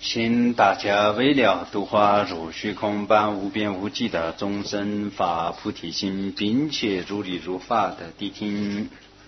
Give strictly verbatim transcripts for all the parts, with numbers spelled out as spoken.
请大家为了度化如虚空般无边无际的众生发菩提心，并且如理如法的谛听。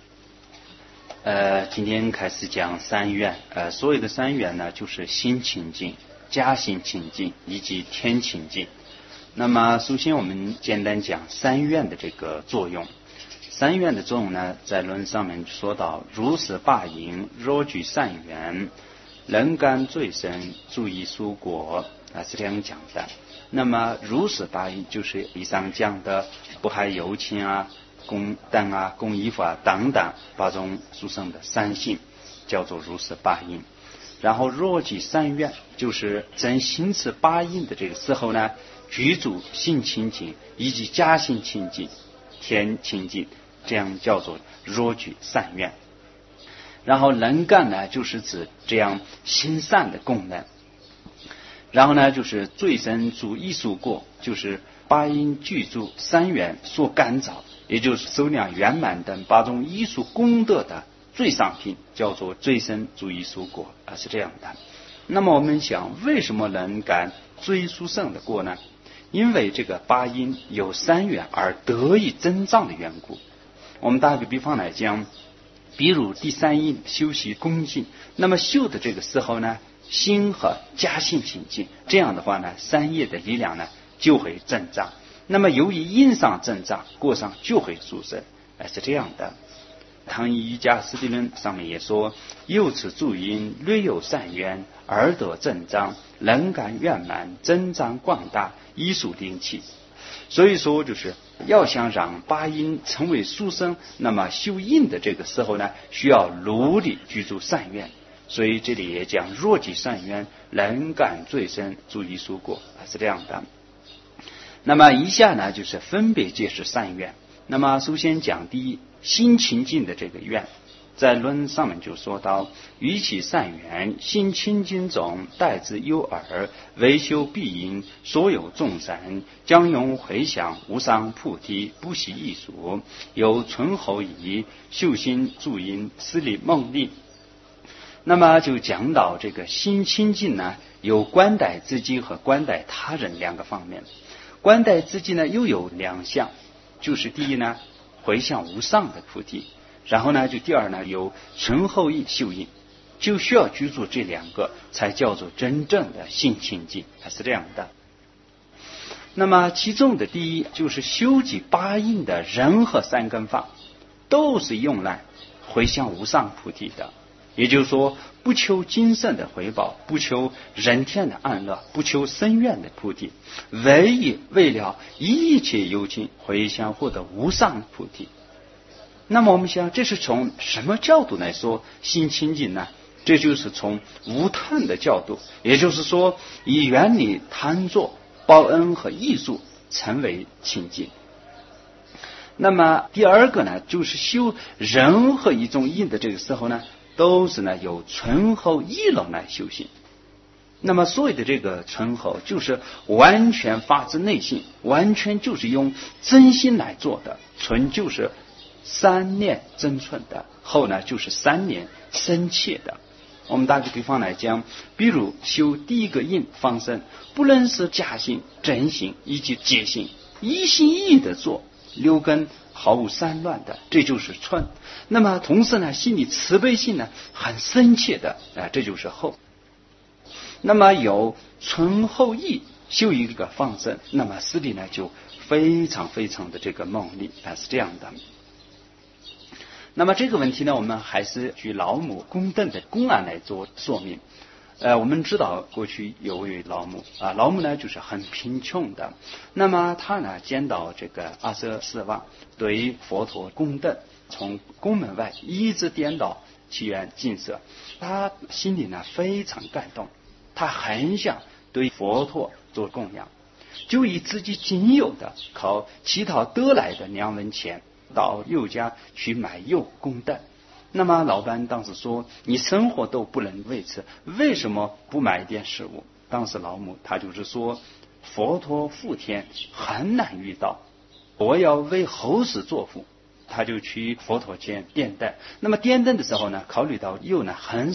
呃，今天开始讲三愿。呃，所谓的三愿呢，就是心清净、加心清净以及天清净。那么，首先我们简单讲三愿的这个作用。三愿的作用呢，在论上面说到：如是八因，若具善缘，人感最深，注意蔬果啊，是这样讲的。那么如是八因就是以上讲的不害有情啊、供灯啊、供衣服啊等等八种殊胜的三性，叫做如是八因。然后若具三愿，就是真心持八因的这个时候呢，具足心清净以及加心清净、天清净，这样叫做若具三愿。然后能感呢，就是指这样心善的功能。然后呢，就是最深足艺术过，就是八因具足三愿所感召，也就是收量圆满等八种艺术功德的最上品，叫做最深足艺术果啊，是这样的。那么我们想，为什么能感最殊胜的过呢？因为这个八因有三愿而得以增长的缘故。我们打个比方来讲，比如第三因修习恭敬，那么修的这个时候呢，心和加心清净，这样的话呢，三业的力量呢就会增长。那么由于因上增长，果上就会殊胜，哎，是这样的。唐瑜伽师地论上面也说：由此助因，略有善缘，而得增长，能感圆满，增长广大，艺术灵气。所以说，就是要想让八因成为殊胜，那么修因的这个时候呢，需要努力具足善愿。所以这里也讲若具善愿，能感最深，足以蔬果，是这样的。那么以下呢，就是分别解释善愿。那么首先讲第一，心清净的这个愿。在论上面就说到：于其善缘，心清净中，待之有耳，为修必因，所有众生将用回向无上菩提，不惜艺术，有存后仪，修心助因，思力梦力。那么就讲到这个心清净呢，有观待自己和观待他人两个方面。观待自己呢，又有两项，就是第一呢，回向无上的菩提。然后呢，就第二呢，有存后意修因，就需要居住这两个，才叫做真正的心清净，还是这样的。那么其中的第一，就是修集八因的任何三根法，都是用来回向无上菩提的。也就是说，不求今生的回报，不求人天的安乐，不求深远的菩提，唯以为了一切有情回向获得无上菩提。那么我们想，这是从什么角度来说心清净呢？这就是从无贪的角度，也就是说，以远离贪作、报恩和艺术成为清净。那么第二个呢，就是修任何一种因的这个时候呢，都是呢由存后意乐来修行。那么所谓的这个存后，就是完全发自内心，完全就是用真心来做的。存就是三念真纯的，后呢就是三年深切的。我们打个比方来讲，比如修第一个因放生，不论是假心、真心以及戒心，一心一意的做，六根毫无散乱的，这就是纯。那么同时呢，心里慈悲心呢很深切的，啊、呃，这就是后。那么有存后意修一个放生，那么实力呢就非常非常的这个猛烈，啊、呃，是这样的。那么这个问题呢，我们还是举老母公邓的公案来做说明。呃，我们知道过去有位老母啊，老母呢就是很贫穷的。那么他呢见到这个阿阇世王对佛陀公邓，从宫门外一直点到其园净舍，他心里呢非常感动，他很想对佛陀做供养，就以自己仅有的靠乞讨得来的两文钱，到右家去买肉供邓。那么老板当时说：你生活都不能维持，为什么不买一点食物？当时老母他就是说，佛陀福田很难遇到，我要为后世作福。他就去佛陀前点灯，那么点灯的时候呢，考虑到肉呢很少，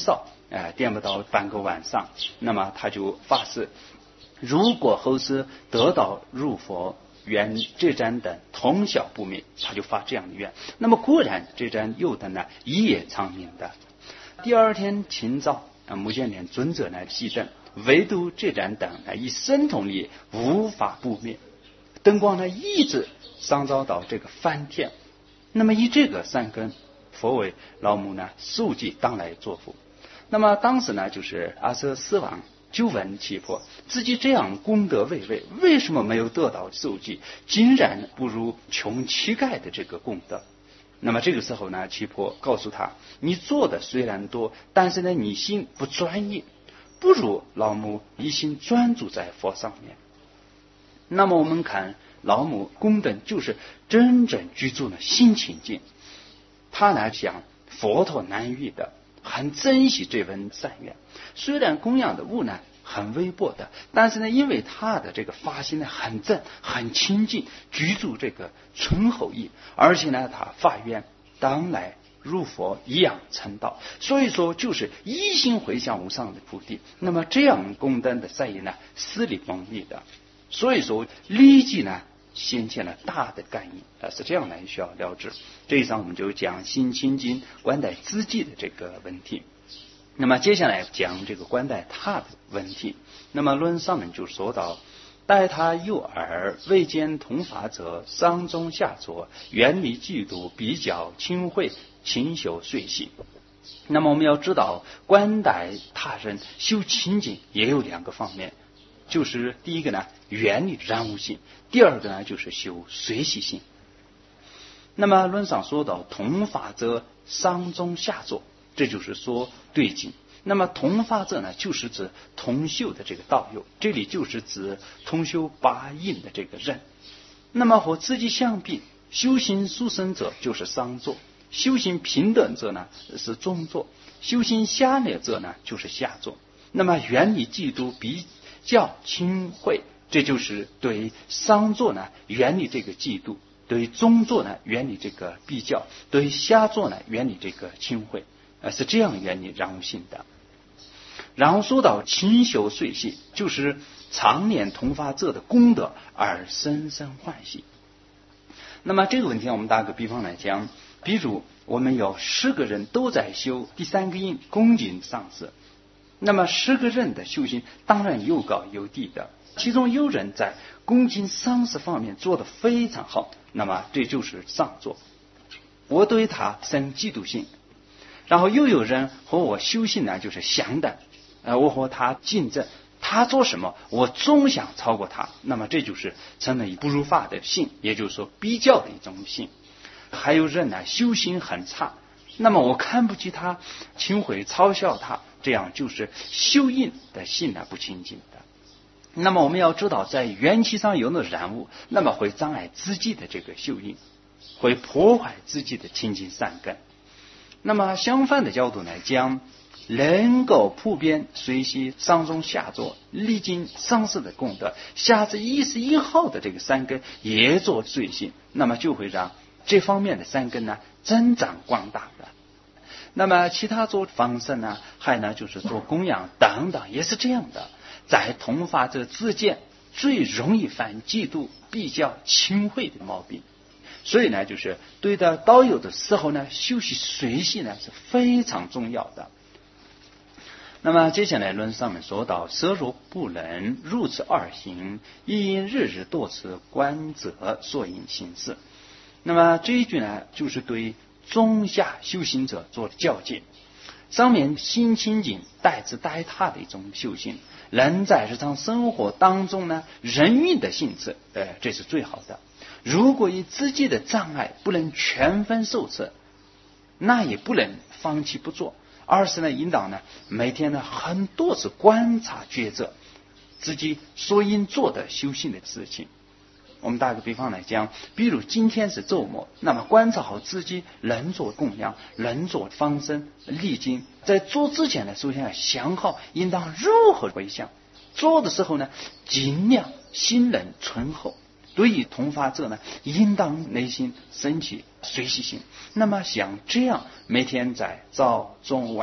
呃，垫不到半个晚上，那么他就发誓，如果后世得到入佛，愿这盏灯通晓不灭，他就发这样的愿。那么果然这盏油灯呢，一夜长明的。第二天清早，啊，目犍连尊者呢熄灯，唯独这盏灯呢以神通力无法不灭，灯光呢一直上照到这个梵天。那么以这个三根，佛为老母呢受记当来作福。那么当时呢，就是阿阇世王就问耆婆，自己这样功德巍巍，为什么没有得到受记，竟然不如穷乞丐的这个功德？那么这个时候呢，耆婆告诉他，你做的虽然多，但是呢你心不专一，不如老母一心专注在佛上面。那么我们看老母功德，就是真正居住的心清净，他呢想佛陀难遇的，很珍惜这份善愿。虽然供养的物呢很微薄的，但是呢因为他的这个发心呢很正很清净，居住这个醇厚意，而且呢他发愿当来入佛一样成道，所以说就是一心回向无上的菩提。那么这样功德的善业呢，是理蒙利的，所以说立即呢显现了大的感应，呃，是这样来需要了知。这一章我们就讲心清净观待自己的这个问题。那么接下来讲这个观待他的问题。那么论上面就说到，待他幼儿未见同法者，上中下作，远离嫉妒，比较亲惠，勤修随喜。那么我们要知道，观待他人修清净也有两个方面，就是第一个呢远离染污性，第二个呢就是修随喜性。那么论上说到同法者，上中下作，这就是说对境。那么同法者呢，就是指同修的这个道友，这里就是指同修八印的这个人。那么和自己相比，修行殊胜者就是上座，修行平等者呢是中座，修行下劣者呢就是下座。那么远离嫉妒，比较亲惠，这就是对上座呢远离这个嫉妒，对中座呢远离这个比较，对下座呢远离这个亲惠，呃，是这样远离染污性的。然后说到勤修随喜，就是常念同法者的功德而深深欢喜。那么这个问题我们打个比方来讲，比如我们有十个人都在修第三个印恭敬上师，那么十个人的修行当然有高有低的，其中有人在恭敬上师方面做得非常好，那么这就是上座，我对他生嫉妒心。然后又有人和我修行呢就是相等，呃，我和他竞争，他做什么我总想超过他，那么这就是成了不如法的性，也就是说比较的一种性。还有人呢修行很差，那么我看不起他，轻毁嘲笑他，这样就是修印的性呢不清净的。那么我们要知道，在缘起上有了染污，那么会障碍自己的这个修印，会破坏自己的清净善根。那么相反的角度来讲，能够普遍随喜上中下座，历经上师的功德，下至一丝一毫的这个善根也做随喜，那么就会让这方面的善根呢增长广大的。那么其他做方式呢，还呢就是做供养等等，也是这样的。在同法者之间最容易犯嫉妒、比较、轻惠的毛病。所以呢，就是对待道友的时候呢，修习随喜呢是非常重要的。那么接下来论上面说到，设若不能如此二行，亦因日日多次观者所应行事。那么这一句呢，就是对中下修行者做教诫。上面心清净代之代他的一种修行，人在日常生活当中呢，人运的性质，呃，这是最好的。如果以自己的障碍不能全分受持，那也不能放弃不做，而是呢引导呢每天呢很多次观察抉择自己所应做的修行的事情。我们打个比方来讲，比如今天是周末，那么观察好自己能做供养，能做放生历经，在做之前呢，首先要想好应当如何回向，做的时候呢尽量心能醇厚。对于同法者呢，应当内心升起随喜心。那么像这样每天在早中晚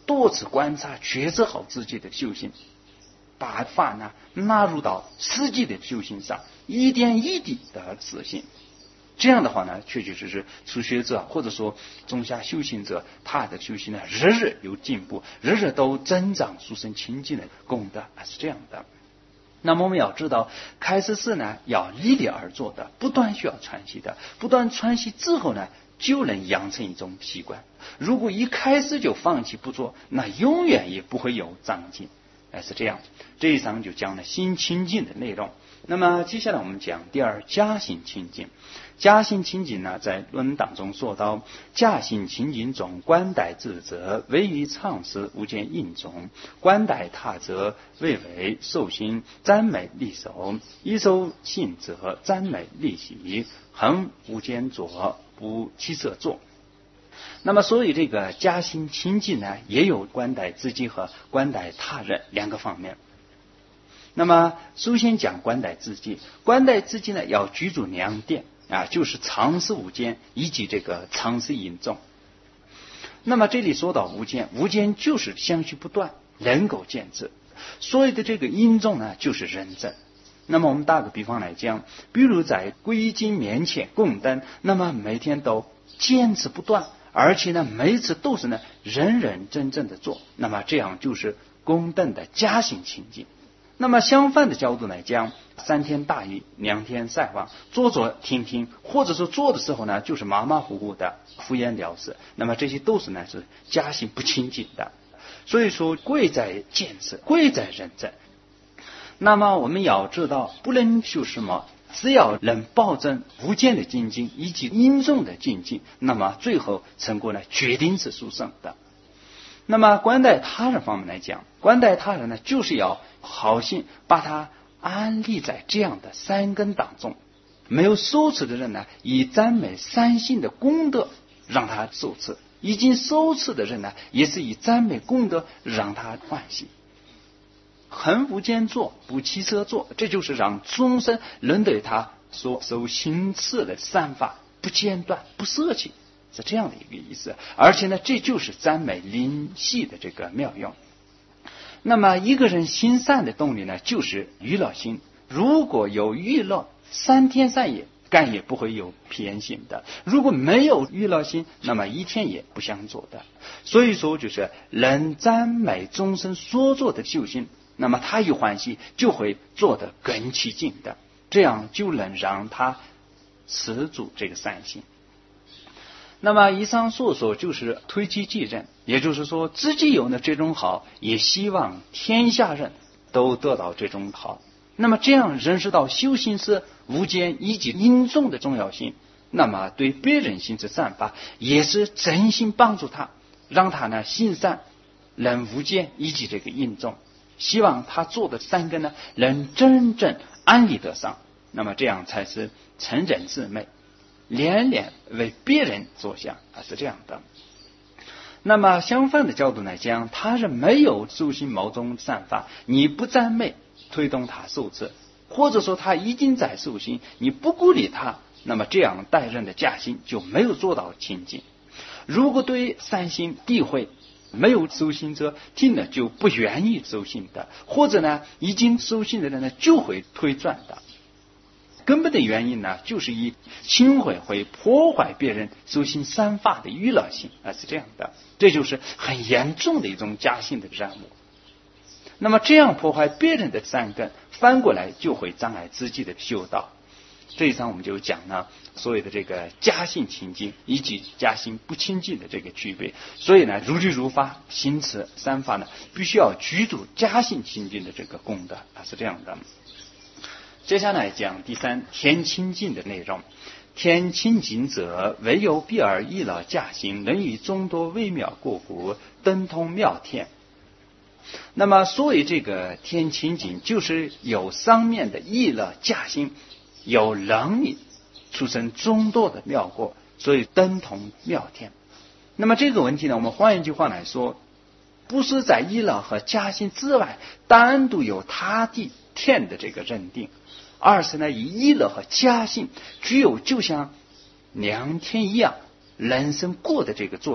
多次观察抉择好自己的修行，把法呢纳入到实际的修行上，一点一滴的实行。这样的话呢，确确实实初学者或者说中下修行者，他的修行呢日日有进步，日日都增长殊胜清净的功德，是这样的。那么我们要知道，开示是呢要立立而做的，不断需要传习的，不断传习之后呢，就能养成一种习惯。如果一开始就放弃不做，那永远也不会有长进。哎，是这样。这一章就讲了心清净的内容。那么接下来我们讲第二，家心清净。家心清净呢，在论当中说到，家心清净中，观待自者，唯于常识，无见应中；观待他者，谓为受心，赞美利手；一受信者，赞美利喜，恒无间作，不起色作。那么所以这个家心清净呢，也有观待自己和观待他人两个方面。那么首先讲观待自己，观待自己呢要居住两点啊，就是常识无间以及这个常识应中。那么这里说到无间，无间就是相续不断，能够坚持。所谓的这个应中呢，就是认真。那么我们打个比方来讲，比如在归经面前供灯，那么每天都坚持不断，而且呢每一次都是呢认认真真的做，那么这样就是供灯的家心清净。那么相反的角度来讲，三天打鱼两天晒网，做做听听，或者说做的时候呢就是马马虎虎的敷衍了事，那么这些都是呢是家心不清净的。所以说贵在坚持，贵在认真。那么我们要知道，不论修什么，只要能保证无间的精进以及因中的精进，那么最后成果呢决定是殊胜的。那么观待他人方面来讲，观待他人呢，就是要好心把他安立在这样的三根当中。没有受持的人呢，以赞美三性的功德让他受持；已经受持的人呢，也是以赞美功德让他欢喜。恒无间作，不起色作，这就是让众生能对他所受行持的善法不间断、不舍弃，是这样的一个意思。而且呢，这就是赞美灵系的这个妙用。那么一个人心善的动力呢，就是娱乐心。如果有娱乐，三天三夜干也不会有偏心的；如果没有娱乐心，那么一天也不想做的。所以说，就是能赞美众生所做的修行，那么他一欢喜，就会做得更起劲的，这样就能让他持住这个善心。那么以上所说就是推己及人，也就是说自己有了这种好，也希望天下人都得到这种好。那么这样认识到修行是无间以及因中的重要性，那么对别人行持善法也是真心帮助他，让他呢行善能无间以及这个因中，希望他做的三根呢能真正安利得上，那么这样才是成人自美，连连为别人着想，是这样的。那么相反的角度来讲，他人没有修行某种善法，你不赞美推动他受持，或者说他已经在修行，你不鼓励他，那么这样待人的家心就没有做到清净。如果对善心诋毁，没有修行者听了就不愿意修行的，或者呢已经修行的人呢就会推转的。根本的原因呢，就是以轻毁会破坏别人修行三法的娱乐性，啊，是这样的，这就是很严重的一种家心的染污。那么这样破坏别人的善根，反过来就会障碍自己的修道。这一章我们就讲了所谓的这个家心清净以及家心不清净的这个区别。所以呢，如律如法行持三法呢，必须要居住家心清净的这个功德，啊，是这样的。接下来讲第三，天清净的内容。天清净者，唯有彼而意乐家心，能与众多微妙过故，登通妙天。那么所谓这个天清净，就是有上面的意乐家心，有能力出生众多的妙果，所以登通妙天。那么这个问题呢，我们换一句话来说，不是在意乐和家心之外单独有他地天的这个认定，而是呢以意乐和家心具有就像良天一样人生过的这个作用，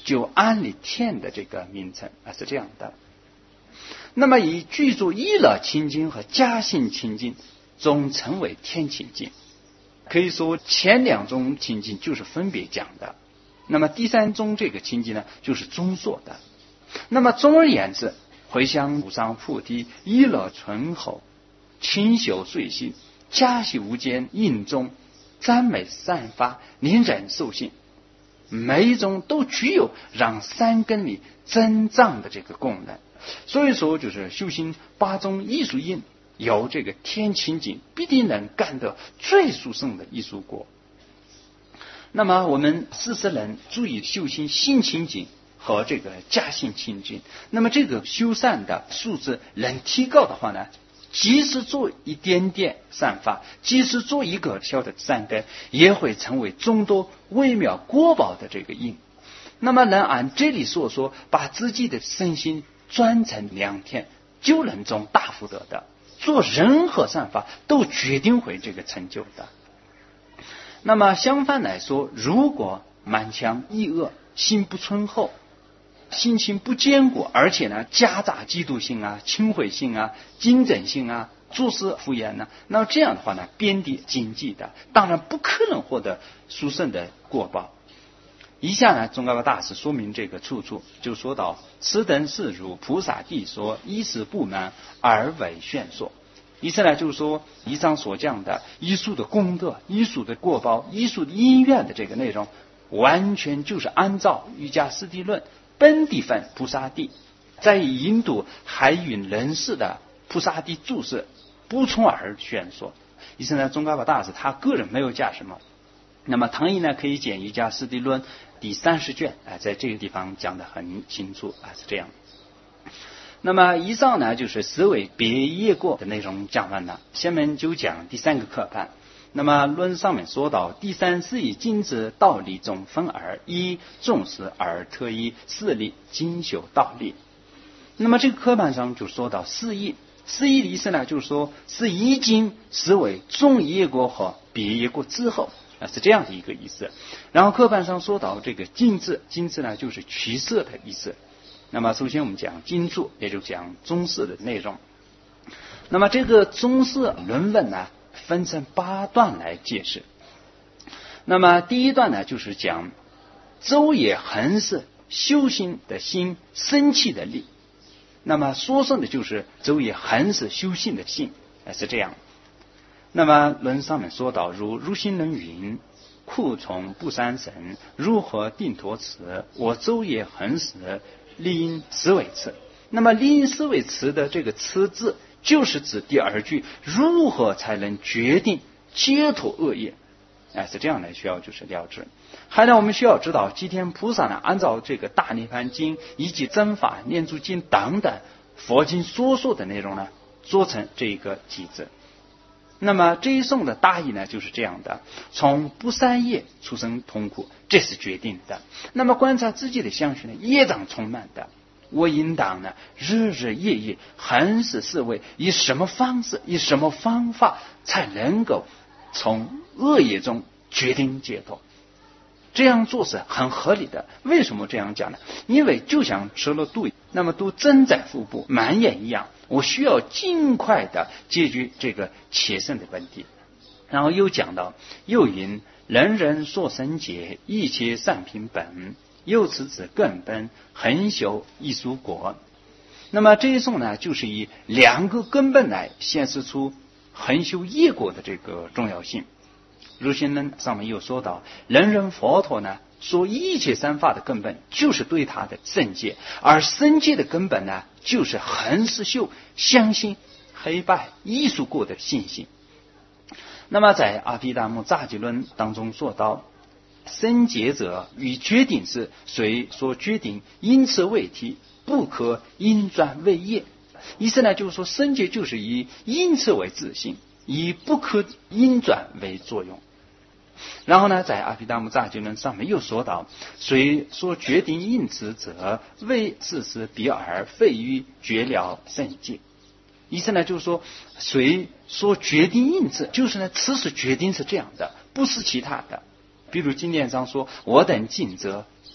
就安立天的这个名称啊，是这样的。那么以具足意乐清净和加行清净，总称为天清净。可以说前两种清净就是分别讲的，那么第三种这个清净呢，就是综说的。那么总而言之，回向无上菩提，意乐醇厚，清修随心，加习无间，应中赞美散发，令人受信，每一种都具有让三根里增长的这个功能。所以说就是修行八种艺术因，有这个天清净，必定能干得最殊胜的艺术果。那么我们四十人注意修行心清净和这个加行清净，那么这个修善的素质能提高的话呢，即使做一点点善法，即使做一个小的善根，也会成为众多微妙果报的这个因。那么能按这里所说，把自己的身心专成良田，就能种大福德的。做任何善法都决定会这个成就的。那么相反来说，如果满腔意恶，心不醇厚，心情不坚固，而且呢夹杂嫉妒心啊、轻毁心啊、竞争性啊、做事敷衍呢，那么这样的话呢，遍地荆棘的，当然不可能获得殊胜的果报。以下呢，宗喀巴大师说明这个出处，就说到：此等事如菩萨地说，一时不满而为宣说。意思呢，就是说以上所讲的艺术的功德、艺术的果报、艺术的因缘的这个内容，完全就是按照瑜伽师地论本地分菩萨地在印度海云人士的菩萨地注释补充而宣说。意思呢，宗喀巴大师他个人没有加什么。那么唐译呢，可以见瑜伽师地论第三十卷啊，在这个地方讲得很清楚啊，是这样。那么以上呢，就是十位别业过的内容讲完了，下面就讲第三个课判。那么论上面说到，第三是以精之道理中分而，一重视而特依四力精修道理。那么这个课判上就说到四义，四义的意思呢，就是说是已经视为众业过和别业过之后啊，是这样的一个意思。然后课判上说到这个精字，精字呢就是取舍的意思。那么首先我们讲经注，也就讲中释的内容。那么这个中释论文呢，分成八段来解释。那么第一段呢，就是讲周也恒是修行的心生气的力。那么说胜的就是周也恒是修行的心，是这样。那么论上面说到，如如心论云：库从不三神，如何定托词？我周也恒是立因思维词。那么立因思维词的这个词字，就是指第二句如何才能决定解脱恶业，哎，是这样的，需要就是了知。还有我们需要知道，吉田菩萨呢，按照这个大涅槃经以及真法念珠经等等佛经所说的内容呢，做成这一个集子。那么这一颂的大意呢，就是这样的：从不善业出生痛苦，这是决定的。那么观察自己的相续呢，业障充满的，我应当呢日日夜夜恒是思维，以什么方式，以什么方法才能够从恶业中决定解脱。这样做是很合理的。为什么这样讲呢？因为就像吃了毒，那么毒正在腹部蔓延一样，我需要尽快的解决这个切身的问题。然后又讲到，又云人人所生解，一切善品本，由此指根本，恒修艺术果。那么这一颂呢，就是以两个根本来显示出恒修业果的这个重要性。如心论上面又说到，人人佛陀呢说一切三法的根本就是对他的圣戒，而圣戒的根本呢就是恒是修相信黑白艺术过的信心。那么在阿毗达摩杂记论当中说到，圣戒者与决定是谁所决定，因此为体，不可因转为业。意思呢，就是说圣戒就是以因此为自性，以不可因转为作用。然后呢，在阿毗达摩杂记论上面又说到，谁所决定因此者，为自是彼而废于绝了圣戒。意思呢，就是说谁所决定因此，就是呢此时决定是这样的，不是其他的。比如经典上说，我等尽则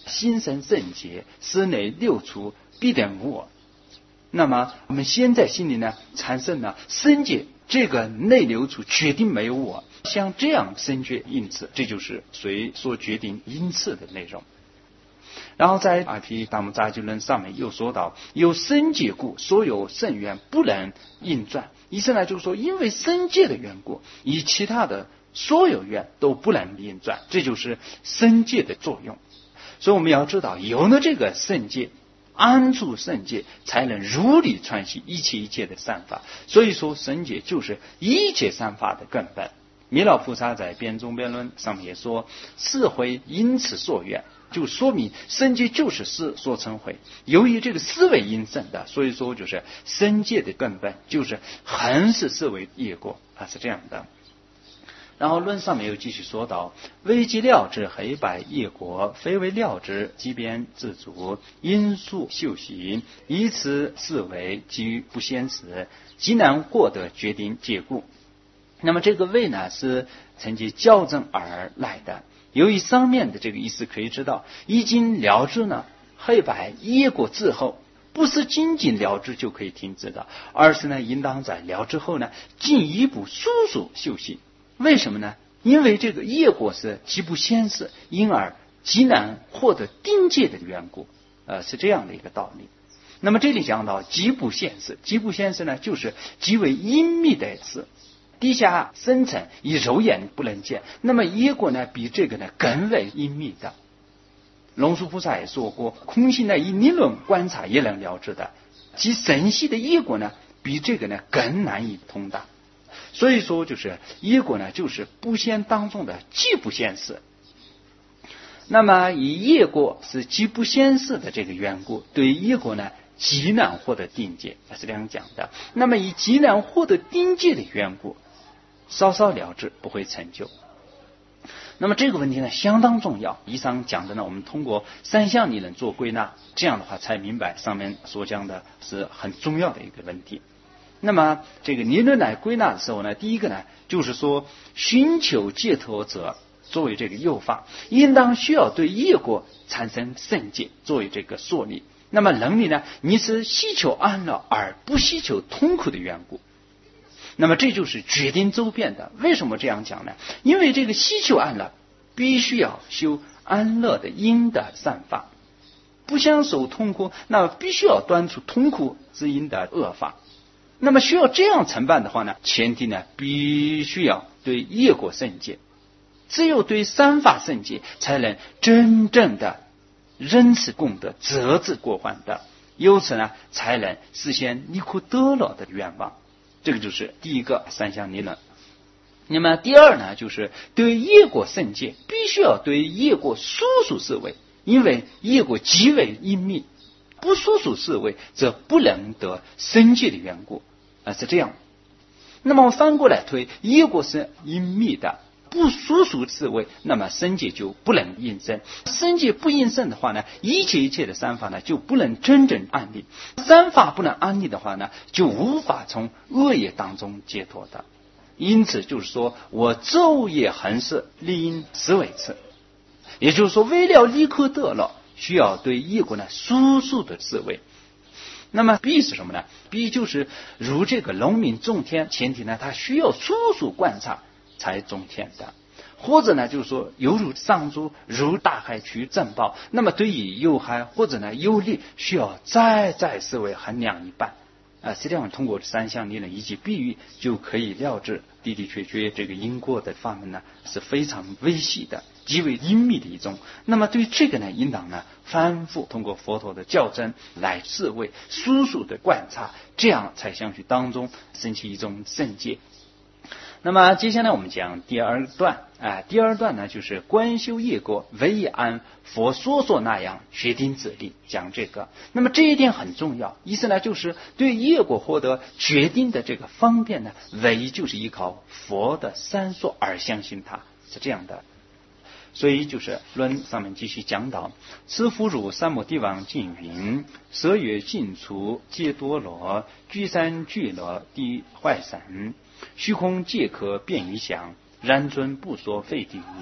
心生圣洁，思内六处必等无我。那么我们先在心里呢产生了圣洁，这个内流处决定没有我，像这样深觉因次，这就是谁所决定因次的内容。然后在阿毗达摩杂居论上面又说到，有生界故，所有圣愿不能运转。意思呢就是说，因为生界的缘故，以其他的所有愿都不能运转，这就是生界的作用。所以我们要知道，有了这个圣界，安住圣界，才能如理传习一切一切的善法。所以说圣界就是一切善法的根本。弥勒菩萨在辩中辩论上面也说，是会因此所愿，就说明圣界就是思所成慧。由于这个思维因生的，所以说就是圣界的根本就是恒是思维业果啊，是这样的。然后论上面又继续说到，微即料之黑白业果，非为料之即便自足，因素修习，以此思维即不现实，极难获得决定结故。那么这个位呢是承接校正而来的。由于上面的这个意思可以知道，已经了知呢黑白业果之后，不是仅仅了知就可以停止的，而是呢应当在了知后呢进一步速速修习。为什么呢？因为这个业果是极不现实，因而极难获得定界的缘故，呃，是这样的一个道理。那么这里讲到极不现实，极不现实呢就是极为隐秘的事，地下深层以肉眼不能见，那么业果呢比这个呢更为隐秘的。龙树菩萨也说过，空性呢以理论观察也能了知的，其神系的业果呢比这个呢更难以通达。所以说就是业果呢就是不现当中的极不现实。那么以业果是极不现实的这个缘故，对业果呢极难获得定界，是这样讲的。那么以极难获得定界的缘故，稍稍了知不会成就。那么这个问题呢相当重要，以上讲的呢我们通过三项理论做归纳，这样的话才明白上面所讲的是很重要的一个问题。那么这个理论来归纳的时候呢，第一个呢就是说，寻求解脱者作为这个诱发，应当需要对业果产生圣解作为这个说理。那么能力呢，你是希求安乐而不希求痛苦的缘故，那么这就是决定周遍的。为什么这样讲呢？因为这个希求安乐必须要修安乐的因的善法，不想受痛苦，那么必须要断除痛苦之因的恶法。那么需要这样承办的话呢，前提呢必须要对业果圣解，只有对三法圣解，才能真正的仁慈功德责之过患的，由此呢才能实现离苦得乐的愿望。这个就是第一个三项理论。那么第二呢，就是对业果圣解必须要对业果疏疏思维，因为业果极为隐秘，不疏疏思维则不能得圣解的缘故啊，是这样。那么反过来推，业果是隐秘的，不疏疏思维，那么圣解就不能应生。圣解不应生的话呢，一切一切的三法呢就不能真正安立。三法不能安立的话呢，就无法从恶业当中解脱的。因此就是说，我昼夜恒是理应思维次，也就是说，为了离苦得乐，需要对业果呢疏疏的思维。那么 B 是什么呢？ B 就是如这个农民种田，前提呢他需要疏疏观察才种田的，或者呢就是说犹如上珠如大海去珍宝，那么对于有害或者呢有利，需要再再思维衡量一半啊，实际上通过三项理论以及比喻就可以料知的的确确这个因果的法门呢是非常微细的，极为隐秘的一种。那么对这个呢，应当呢反复通过佛陀的教证来思维疏疏的观察，这样才相续当中升起一种圣解。那么接下来我们讲第二段啊，第二段呢就是观修业果，唯按佛说说那样决定自力，讲这个。那么这一点很重要，意思呢就是对业果获得决定的这个方便呢，唯一就是依靠佛的三说而相信它，是这样的。所以就是论上面继续讲到，此弗如三摩地王净云，舍月尽除皆多罗，居山聚乐地坏散，虚空皆可变于想，然尊不说废地，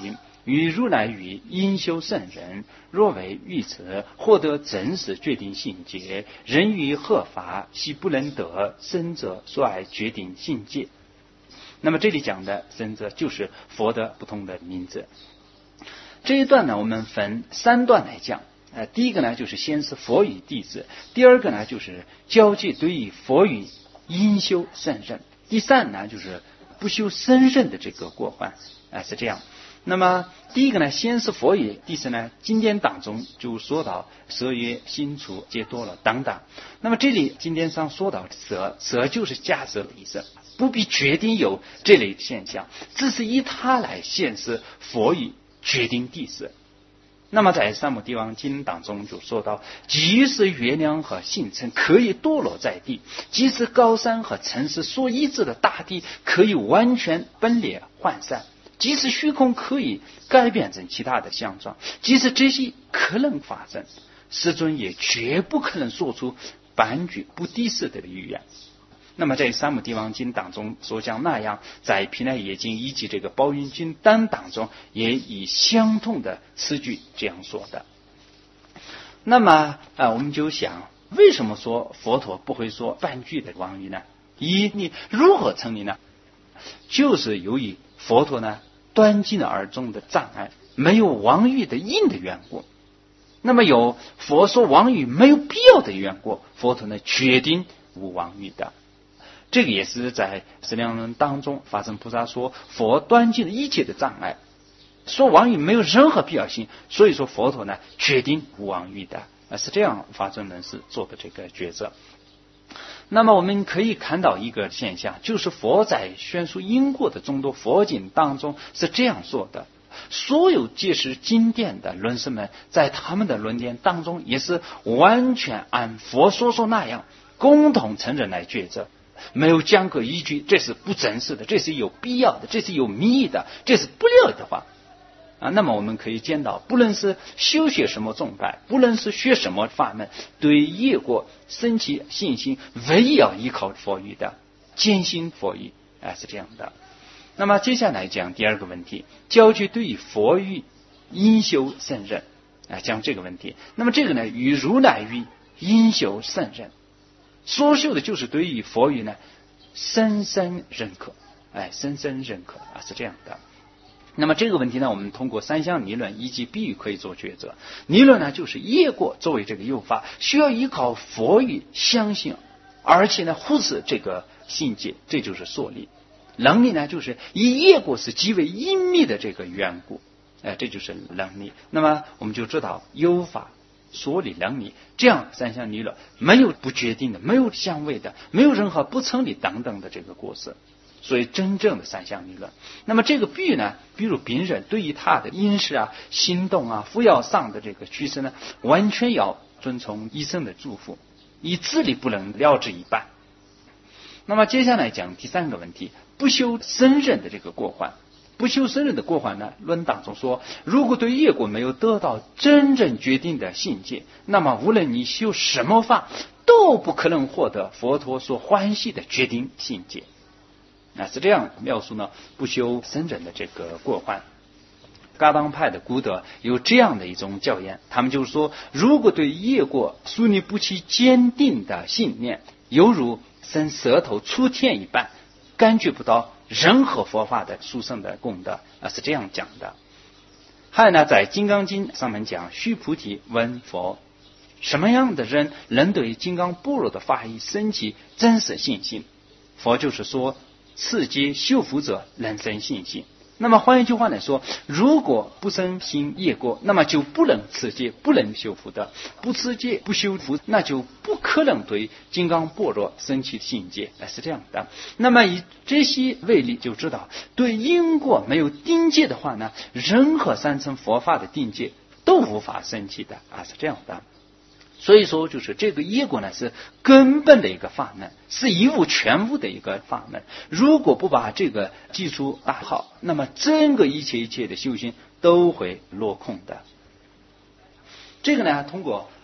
与如来语应修圣人，若为欲此，获得真实决定性界，人于合法，悉不能得，生者所爱决定性界。那么这里讲的生者就是佛的不同的名字。这一段呢，我们分三段来讲。呃，第一个呢，就是先是佛语弟子；第二个呢，就是交界对于佛语应修圣人；第三呢，就是不修圣人的这个过患。啊、呃，是这样。那么第一个呢，先是佛语，第四呢，经典当中就说到色曰心处皆多了等等。那么这里经典上说到色，色就是假设的意思，不必决定有这类现象，只是以它来显示佛语决定地势。那么在三摩地王经当中就说到，即使月亮和星辰可以堕落在地，即使高山和城市所依止的大地可以完全分裂涣散，即使虚空可以改变成其他的相状，即使这些可能发生，世尊也绝不可能说出半句不敌视的语言。那么在三摩地王经当中所讲那样，在毗奈耶经以及这个宝云经等当中也以相同的词句这样说的。那么啊，我们就想，为什么说佛陀不会说半句的妄语呢？一，你如何成立呢？就是由于佛陀呢断尽了耳中的障碍，没有妄语的因的缘故。那么有佛说妄语没有必要的缘故，佛陀呢决定无妄语的。这个也是在十量论当中，法身菩萨说佛断尽了一切的障碍，说妄语没有任何必要性，所以说佛陀呢决定无妄语的，是这样法身人士做的这个抉择。那么我们可以看到一个现象，就是佛在宣述因果的众多佛经当中是这样说的，所有解释经典的论师们在他们的论点当中也是完全按佛所说那样共同承认来抉择，没有讲个依据，这是不真实的，这是有必要的，这是有密意的，这是不了的话啊。那么我们可以见到，不论是修学什么宗派，不论是学什么法门，对业果升起信心，唯一要依靠佛语的，坚信佛语啊，是这样的。那么接下来讲第二个问题，教具对于佛语应修圣人啊，讲这个问题。那么这个呢，与如来语应修圣人所修的就是对于佛语呢深深认可，哎，深深认可啊，是这样的。那么这个问题呢，我们通过三项理论以及比喻可以做抉择。理论呢，就是业果作为这个诱发，需要依靠佛语相信，而且呢忽视这个信解，这就是说理。能力呢，就是以业果是极为隐秘的这个缘故，哎，这就是能力。那么我们就知道有法说理能力，这样三项理论没有不决定的，没有相违的，没有任何不成立等等的这个过失，所以真正的三项理论。那么这个比喻呢，比如病人对于他的饮食啊、行动啊、服药上的这个趋势呢，完全要遵从医生的嘱咐，以自理不能了之一半。那么接下来讲第三个问题，不修僧人的这个过患。不修僧人的过患呢，论当中说，如果对业果没有得到真正决定的信解，那么无论你修什么法，都不可能获得佛陀所欢喜的决定信解。那是这样描述呢不修僧人的这个过患。噶当派的古德有这样的一种教言，他们就是说，如果对业果树立不起坚定的信念，犹如伸舌头触天一般，感觉不到任何佛法的殊胜的功德啊，是这样讲的。还有呢，在《金刚经》上面讲，须菩提问佛，什么样的人能对金刚般若的法义生起真实信心？佛就是说，次阶修福者能生信心。那么换一句话来说，如果不生心业果，那么就不能持戒，不能修福的；不持戒不修福，那就不可能对金刚般若生起信戒，是这样的。那么以这些为例，就知道对因果没有定戒的话呢，任何三乘佛法的定戒都无法生起的啊，是这样的。所以说就是这个业果呢是根本的一个法门，是一无全无的一个法门。如果不把这个基础打好，那么整个一切一切的修行都会落空的。这个呢通过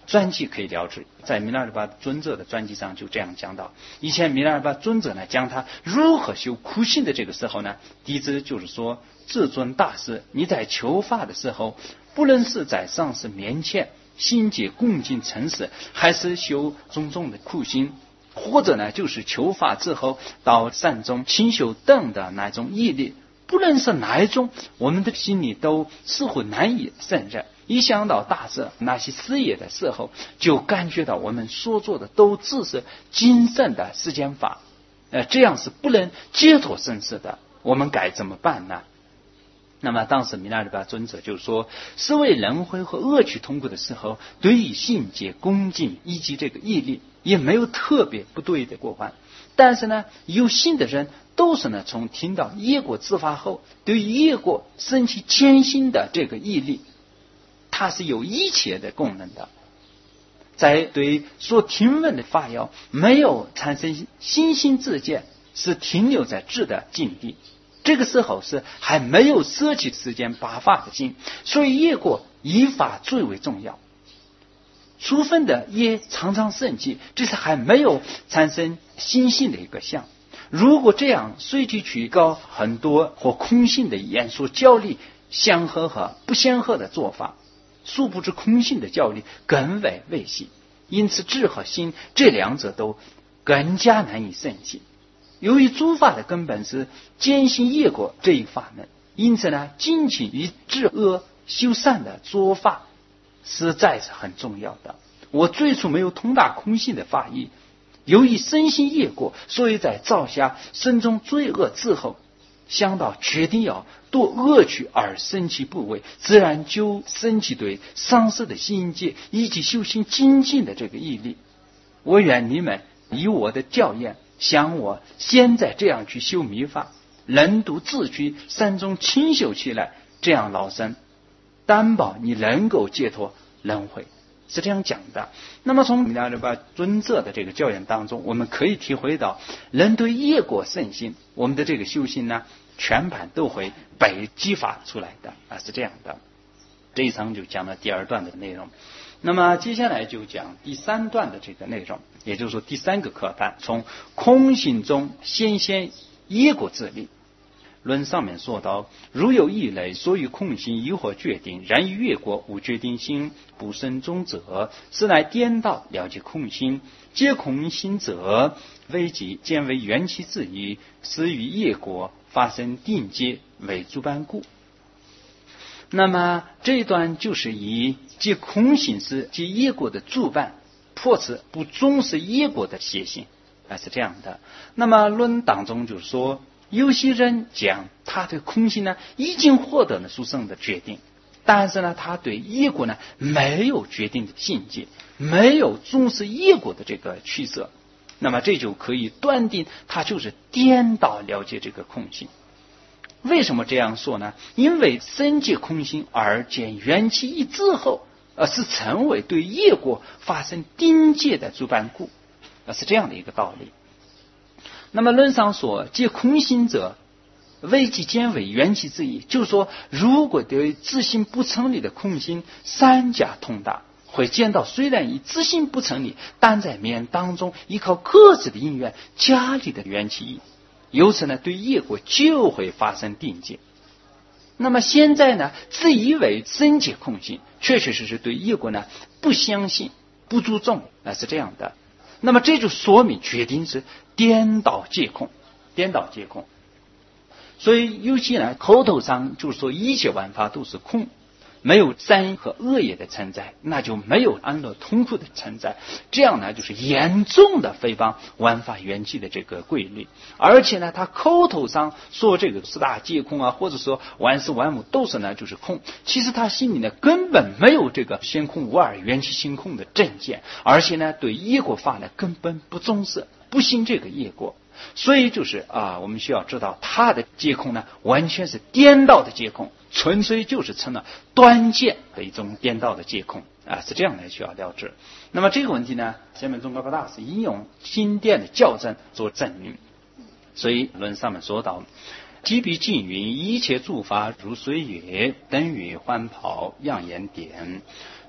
传记可以了解，在弥勒日巴尊者的传记上就这样讲到。以前弥勒日巴尊者呢讲他如何修苦行的这个时候呢，弟子就是说，至尊大师，你在求法的时候，不论是在上师面前心结恭敬诚实，还是修种种的苦行，或者呢就是求法之后到善终清修等的那种毅力，不论是哪一种，我们的心里都似乎难以胜任。一想到大师那些事业的时候，就感觉到我们所做的都只是今生的世间法，呃，这样是不能解脱生死的，我们该怎么办呢？那么当时弥勒日巴尊者就说，是为轮回和恶趣痛苦的时候，对于信解恭敬以及这个毅力也没有特别不对的过患。但是呢，有信的人都是呢从听到业果自发后，对于业果生起艰辛的这个毅力，它是有一切的功能的。在对所听闻的法要没有产生心心自见，是停留在智的境地，这个时候是还没有舍弃世间八法的心，所以业果依法最为重要。初分的业常常生起，这是还没有产生心性的一个相。如果这样随即去搞很多或空性的言说教力相合和不相合的做法，殊不知空性的教力更为微细，因此智和心这两者都更加难以胜起。由于诸法的根本是坚信业果这一法门，因此呢，精勤于治恶修善的做法实在是很重要的。我最初没有通达空性的法义，由于深信业果，所以在造下身中罪恶之后，想到决定要堕恶趣而生其不为，自然就生起对上师的心界以及修行精进的这个毅力。我愿你们以我的教验，像我现在这样去修密法，能度自居，山中清修起来，这样老生担保你能够解脱轮回，是这样讲的。那么从弥勒日巴尊者的这个教言当中，我们可以体会到，人对业果甚心，我们的这个修行呢，全盘都会被激发出来的啊，是这样的。这一章就讲了第二段的内容，那么接下来就讲第三段的这个内容，也就是说第三个课段，从空性中显现业果之力。论上面说到，如有异类，所以空性疑惑决定，然于业果无决定性不生中者，是乃颠倒了解空性。皆空性者，为即见为缘起之意，使于业果发生定界为诸般故。那么这一段就是以即空性是即业果的主办，破此不重视业果的邪性，啊，是这样的。那么论当中就是说，有些人讲他对空性呢已经获得了殊胜的决定，但是呢他对业果呢没有决定的境界，没有重视业果的这个取舍，那么这就可以断定他就是颠倒了解这个空性。为什么这样说呢？因为深解空性而见缘起一之后，而是成为对业果发生定界的诸般故，而是这样的一个道理。那么论上说，借空性者，为其见为缘起之意，就是说，如果对自性不成立的空性三家通达，会见到虽然以自性不成立，但在面当中依靠各自的因缘加力的缘起意，由此呢，对业果就会发生定界。那么现在呢，自以为深解空性，确确实实对业果呢不相信、不注重，那是这样的。那么这就说明决定是颠倒皆空，颠倒皆空。所以有些人口头上就是说一切万法都是空，没有善和恶业的存在，那就没有安乐痛苦的存在，这样呢就是严重的诽谤万法缘起的这个规律。而且呢他口头上说这个四大皆空啊，或者说万事万物都是呢就是空，其实他心里呢根本没有这个先空无二缘起性空的正见，而且呢对业果法呢根本不重视，不信这个业果。所以就是啊，我们需要知道他的皆空呢完全是颠倒的皆空，纯粹就是成了端见的一种颠倒的皆空啊，是这样来需要了解。那么这个问题呢，前面宗喀巴大师引用经典的校正做证明。所以论上面说到，即彼尽云，一切诸法如水月，灯雨环跑，样眼点，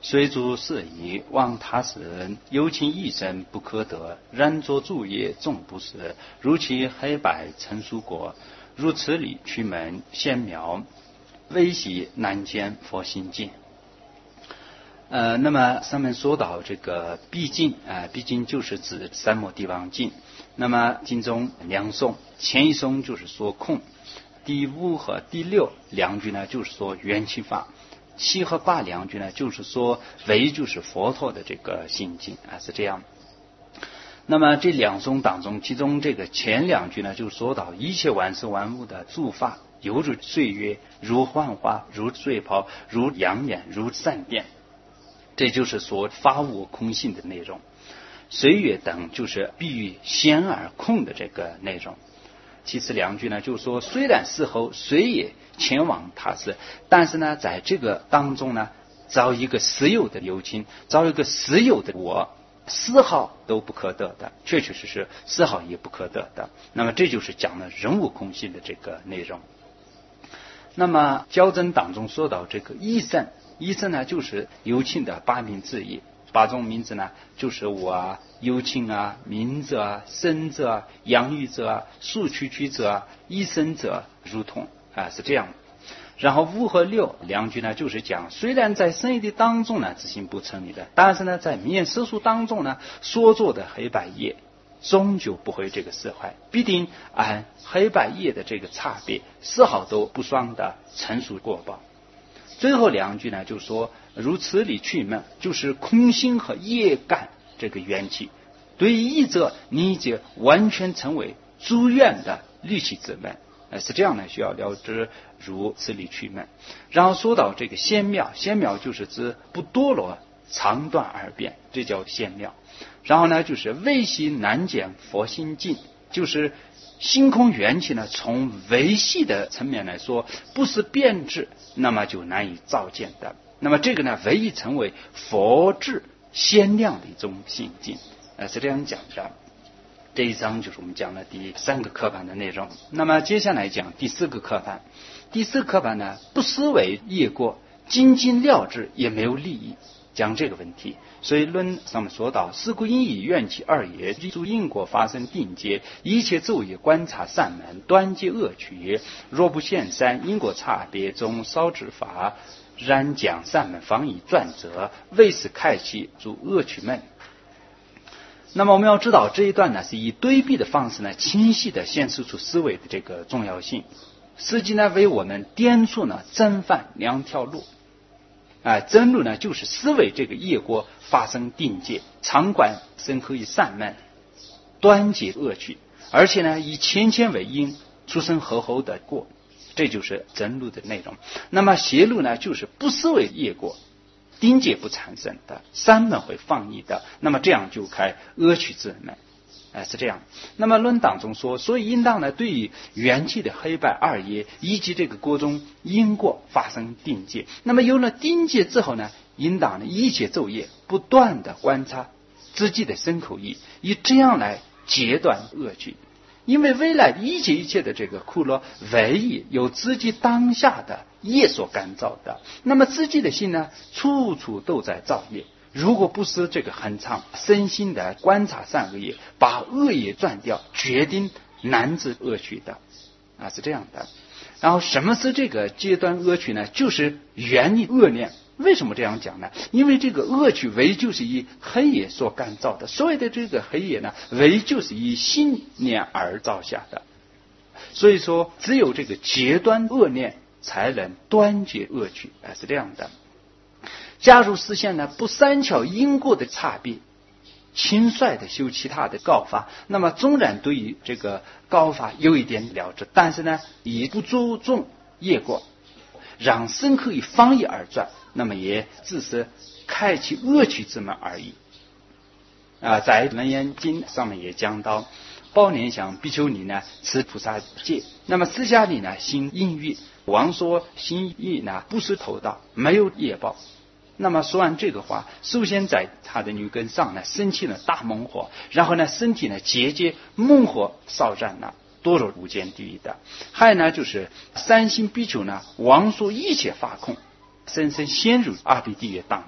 虽诸事宜，望他使人有情一生不可得，然作诸业终不实，如其黑白成熟果，如此理驱门鲜苗，微细难见佛心境。呃，那么上面说到这个毕竟啊、呃，毕竟就是指三摩地王经。那么经中两颂，前一颂就是说空，第五和第六两句呢就是说缘起法，七和八两句呢就是说唯就是佛陀的这个心境啊，是这样。那么这两颂当中，其中这个前两句呢就说到一切万事万物的诸法，犹如岁月，如幻化，如水泡，如阳眼，如闪电，这就是说法无空性的内容。岁月等就是比喻显而空的这个内容。其次两句呢就是说，虽然死后谁也前往他世，但是呢在这个当中呢，找一个实有的有情，找一个实有的我，丝毫都不可得的，确确实实丝毫也不可得的。那么这就是讲了人无空性的这个内容。那么教真当中说到这个一生，一生呢就是有情的八名字义，八种名字呢就是我啊、有情啊、明者啊、生者啊、养育者啊、速取取者啊、一生者如同啊，是这样。然后五和六两句呢就是讲，虽然在生意的当中呢自信不成立的，但是呢在面世俗当中呢所做的黑白业终究不会这个释怀，必定按黑白业的这个差别丝毫都不双的成熟过报。最后两句呢就说，如此理去门，就是空心和业感这个缘起，对于一者你就完全成为诸愿的律起之门，是这样呢，需要了知如此理去门。然后说到这个仙妙，仙妙就是指不多罗长短而变，这叫仙妙。然后呢就是微细难见佛心境，就是星空缘起呢从微细的层面来说不是变质，那么就难以照见的。那么这个呢唯一成为佛智鲜亮的一种心境，呃是这样讲的。这一章就是我们讲的第三个课本的内容。那么接下来讲第四个课本。第四个课本呢不思维业过，精进了知也没有利益，讲这个问题。所以论上面说到，是故因以缘起二业，诸因果发生定界，一切昼夜观察善门，端结恶趣，若不现三因果差别中少之法，然讲善门方以转折，为是开启诸恶趣门。那么我们要知道这一段呢是以对比的方式呢清晰的显示出思维的这个重要性，实际呢为我们点出呢正反两条路。啊，真路呢就是思维这个业果发生定界，常观深刻以善门，端结恶趣，而且呢以前前为因，出生厚厚的果，这就是真路的内容。那么邪路呢就是不思维业果，定界不产生的，三门会放逸的，那么这样就开恶趣之门。哎，是这样。那么论当中说，所以应当呢对于缘起的黑白二业以及这个果中因果发生定界。那么有了定界之后呢，应当呢一切昼夜不断的观察自己的身口意，以这样来截断恶趣。因为未来一切一切的这个苦乐，唯一由自己当下的业所干造的。那么自己的心呢，处处都在造业。如果不是这个很长身心的观察善恶业，把恶业转掉，决定难治恶趣的啊，是这样的。然后什么是这个阶段恶趣呢？就是远离恶念。为什么这样讲呢？因为这个恶趣唯就是以黑业所干造的，所谓的这个黑业呢，唯就是以心念而造下的。所以说只有这个截断恶念才能断绝恶趣啊，是这样的。假如实现呢不三巧因果的差别，轻率的修其他的告法，那么纵然对于这个告法有一点了知，但是呢以不注重业果，让身可以方意而转，那么也只是开启恶趣之门而已啊。在楞严经上面也讲到，宝莲想比丘尼呢持菩萨戒，那么私下里呢行淫欲，王说行欲呢不是头道，没有业报。那么说完这个话，首先在他的女根上呢升起了大猛火，然后呢身体呢节节猛火烧燃了，多入无间地狱的。还有呢就是三星比丘呢王说一切法空，深深陷入阿鼻地狱当中，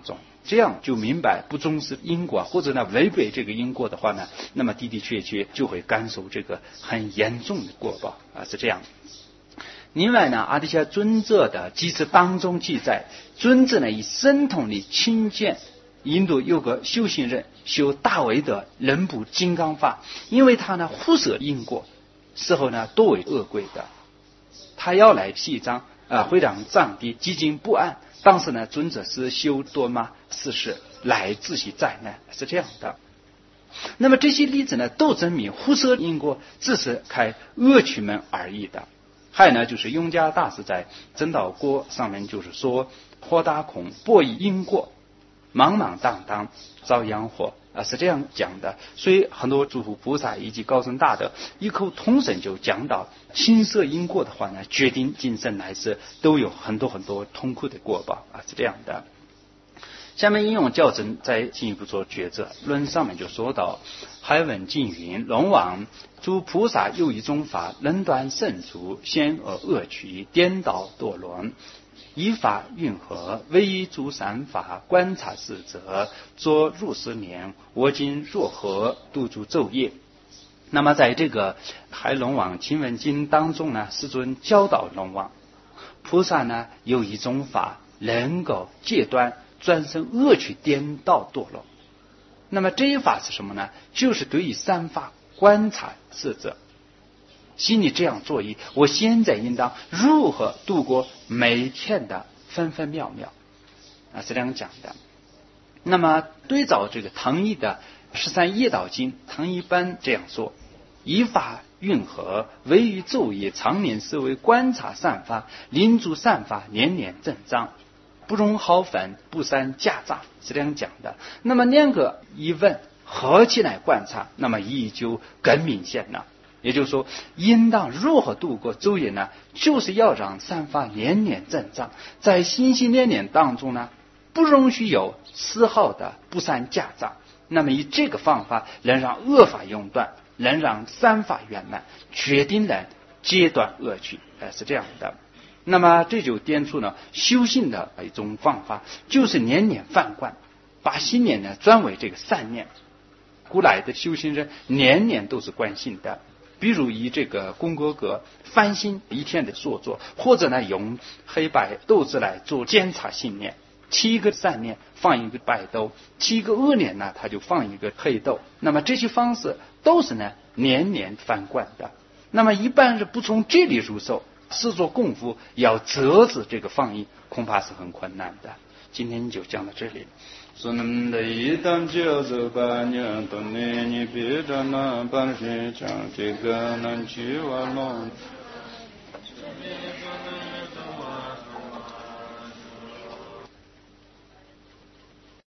这样就明白不重视因果，或者呢违背这个因果的话呢，那么的的确确就会感受这个很严重的果报啊，是这样。另外呢，阿底峡尊者的记事当中记载，尊者呢以神通力亲见印度有个修行人修大威德人不金刚法，因为他呢忽视因果，事后呢多为恶鬼的，他要来西藏啊，会让藏地几经不安。当时呢，尊者是修多玛四世来自其灾难，是这样的。那么这些例子呢，都证明忽视因果只是开恶趣门而已的。还有呢，就是雍家大师在真道果上面就是说，火大空波以因果，茫茫荡荡遭殃祸啊，是这样讲的。所以很多诸佛菩萨以及高僧大德一口通神就讲到，轻摄因果的话呢，决定今生来世都有很多很多痛苦的果报啊，是这样的。下面应用教证再进一步做抉择论上面就说到，海文净云龙王诸菩萨有一种法，能断圣足，先恶恶趣，颠倒堕落，依法运合，唯一诸善法，观察四则，作入十年，我今若何度诸昼夜。那么在这个海龙王亲闻经当中呢，世尊教导龙王，菩萨呢有一种法能够戒断转生恶趣，颠倒堕落。那么这一法是什么呢？就是对于三法观察四则，心里这样作意，我现在应当如何度过每一天的分分秒秒啊，是这样讲的。那么对照这个唐译的十三业道经，唐译本这样说：依法运合，唯于昼夜，常年思维观察善法，临诸善法，年年增长，不容好粉，不善夹杂，是这样讲的。那么两个一问合起来观察，那么意义就更明显了。也就是说，应当如何度过昼夜呢？就是要让善法年年增长，在心心念念当中呢，不容许有丝毫的不善夹杂。那么以这个方法，能让恶法永断，能让善法圆满，决定能截断恶趣，呃，是这样的。那么这就点出了修行的一种方法，就是年年反观，把心念呢转为这个善念。古来的修行人年年都是观心的，比如以这个功格格翻新一天的所作，或者呢用黑白豆子来做检查信念，七个善念放一个白豆，七个恶念呢他就放一个黑豆。那么这些方式都是呢年年翻观的。那么一般是不从这里入手，是做功夫要折止这个放逸，恐怕是很困难的。今天就讲到这里。Sunam dai tam chiyo su pa nyo to ne ni pi ta na pa shi chang ti ga nan chi wa long